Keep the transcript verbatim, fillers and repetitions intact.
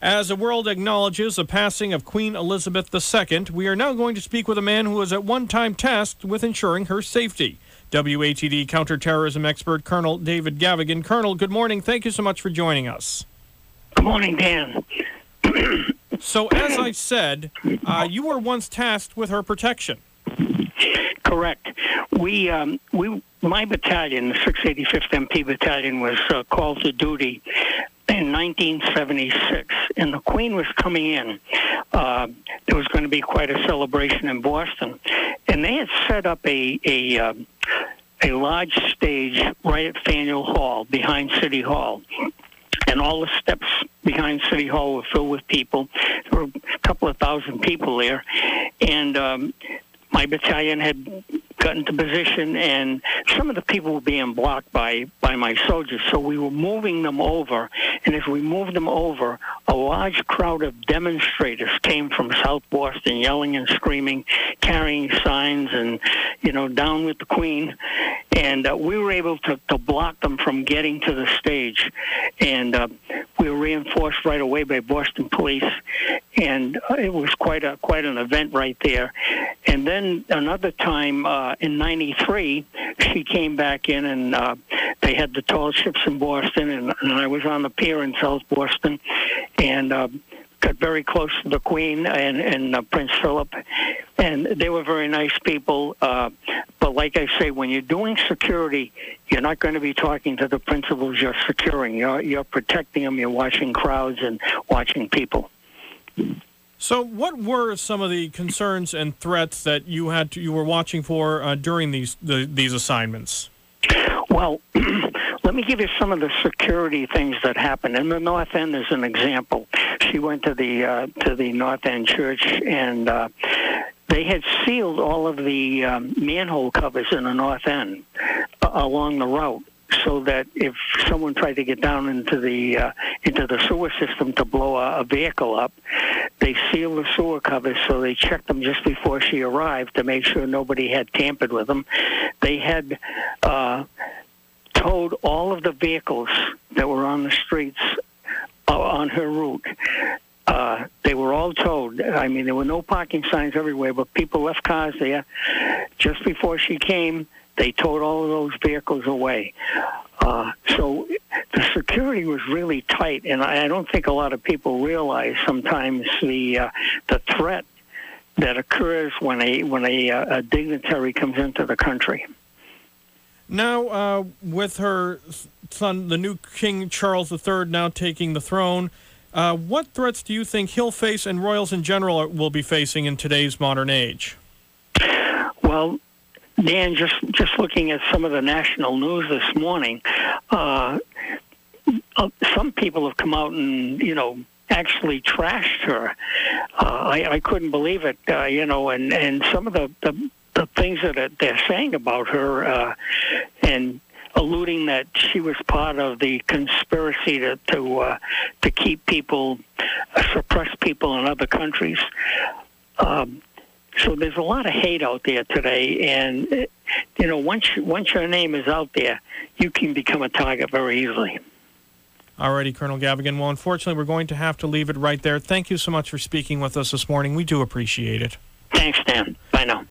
As the world acknowledges the passing of Queen Elizabeth the Second, we are now going to speak with a man who was at one time tasked with ensuring her safety. W A T D counterterrorism expert Colonel David Gavigan. Colonel, good morning. Thank you so much for joining us. Good morning, Dan. So, as I said, uh, you were once tasked with her protection. Correct. We, um, we, my battalion, the six eighty-fifth M P Battalion, was uh, called to duty in nineteen seventy-six, and the Queen was coming in. Uh, there was going to be quite a celebration in Boston, and they had set up a a, uh, a large stage right at Faneuil Hall behind City Hall. And all the steps behind City Hall were filled with people. There were a couple of thousand people there. And um, my battalion had gotten into position, and some of the people were being blocked by, by my soldiers. So we were moving them over. And as we moved them over, a large crowd of demonstrators came from South Boston, yelling and screaming, carrying signs, and, you know, down with the Queen. And uh, we were able to, to block them from getting to the stage. And uh, we were reinforced right away by Boston police. And uh, it was quite a quite an event right there. And then another time uh, in ninety-three, she came back in, and uh, they had the tall ships in Boston, and, and I was on the pier in South Boston, and uh, got very close to the Queen and, and uh, Prince Philip. And they were very nice people. Uh, but like I say, when you're doing security, you're not going to be talking to the principals you're securing. You're, you're protecting them. You're watching crowds and watching people. So what were some of the concerns and threats that you had to, you were watching for uh, during these the, these assignments? Well, let me give you some of the security things that happened. In the North End, as an example, she went to the uh, to the North End Church, and uh, they had sealed all of the um, manhole covers in the North End uh, along the route, so that if someone tried to get down into the uh, into the sewer system to blow a, a vehicle up, they sealed the sewer covers, so they checked them just before she arrived to make sure nobody had tampered with them. They had uh, towed all of the vehicles that were on the streets uh, on her route. Uh, they were all towed. I mean, there were no parking signs everywhere, but people left cars there. Just before she came, they towed all of those vehicles away. Uh, so the security was really tight, and I, I don't think a lot of people realize sometimes the uh, the threat that occurs when a when a, a dignitary comes into the country. Now, uh, with her son, the new King Charles the Third, now taking the throne, uh, what threats do you think he'll face and royals in general will be facing in today's modern age? Well, Dan, just, just looking at some of the national news this morning, uh, uh, some people have come out and, you know, actually trashed her. Uh, I, I couldn't believe it, uh, you know, and, and some of the, the, the things that they're saying about her uh, and alluding that she was part of the conspiracy to to, uh, to keep people, uh, suppress people in other countries. Um, So there's a lot of hate out there today, and, you know, once once your name is out there, you can become a target very easily. All righty, Colonel Gavigan. Well, unfortunately, we're going to have to leave it right there. Thank you so much for speaking with us this morning. We do appreciate it. Thanks, Dan. Bye now.